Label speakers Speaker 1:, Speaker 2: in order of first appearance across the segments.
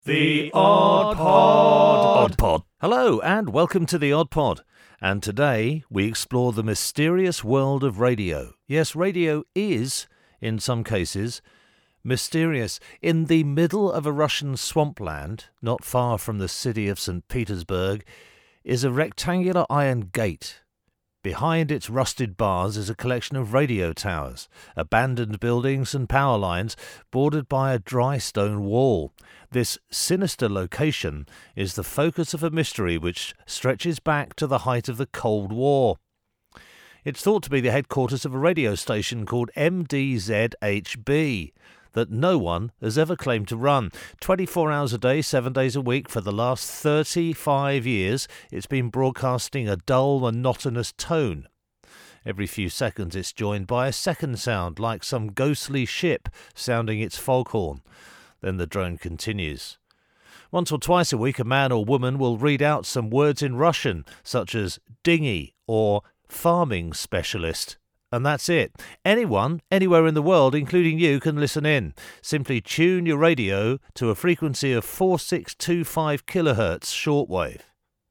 Speaker 1: The Odd Pod.
Speaker 2: Odd Pod. Hello and welcome to the Odd Pod. And today we explore the mysterious world of radio. Yes, radio is, in some cases, mysterious. In the middle of a Russian swampland, not far from the city of St. Petersburg, is a rectangular iron gate. Behind its rusted bars is a collection of radio towers, abandoned buildings and power lines bordered by a dry stone wall. This sinister location is the focus of a mystery which stretches back to the height of the Cold War. It's thought to be the headquarters of a radio station called MDZHB that no one has ever claimed to run. 24 hours a day, 7 days a week for the last 35 years, it's been broadcasting a dull, monotonous tone. Every few seconds it's joined by a second sound, like some ghostly ship sounding its foghorn. Then the drone continues. Once or twice a week, a man or woman will read out some words in Russian, such as dinghy or farming specialist. And that's it. Anyone, anywhere in the world, including you, can listen in. Simply tune your radio to a frequency of 4625 kilohertz shortwave.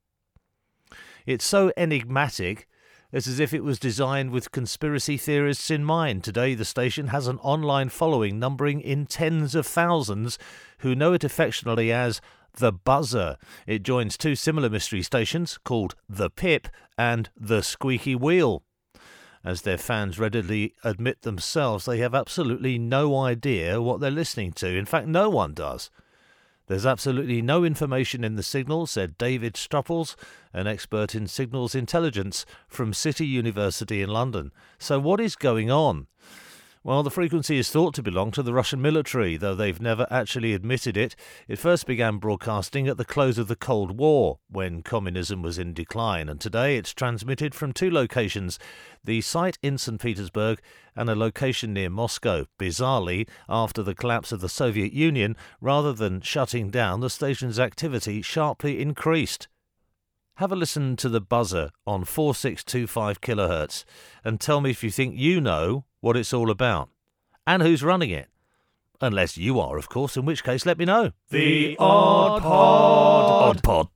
Speaker 2: It's so enigmatic, it's as if it was designed with conspiracy theorists in mind. Today, the station has an online following numbering in tens of thousands who know it affectionately as The Buzzer. It joins two similar mystery stations called The Pip and The Squeaky Wheel. As their fans readily admit themselves, they have absolutely no idea what they're listening to. In fact, no one does. There's absolutely no information in the signal, said David Strupples, an expert in signals intelligence from City University in London. So what is going on? Well, the frequency is thought to belong to the Russian military, though they've never actually admitted it. It first began broadcasting at the close of the Cold War, when communism was in decline, and today it's transmitted from two locations, the site in St. Petersburg and a location near Moscow. Bizarrely, after the collapse of the Soviet Union, rather than shutting down, the station's activity sharply increased. Have a listen to The Buzzer on 4625 kilohertz and tell me if you think you know what it's all about and who's running it. Unless you are, of course, in which case let me know.
Speaker 1: The Odd Pod.
Speaker 2: Odd Pod.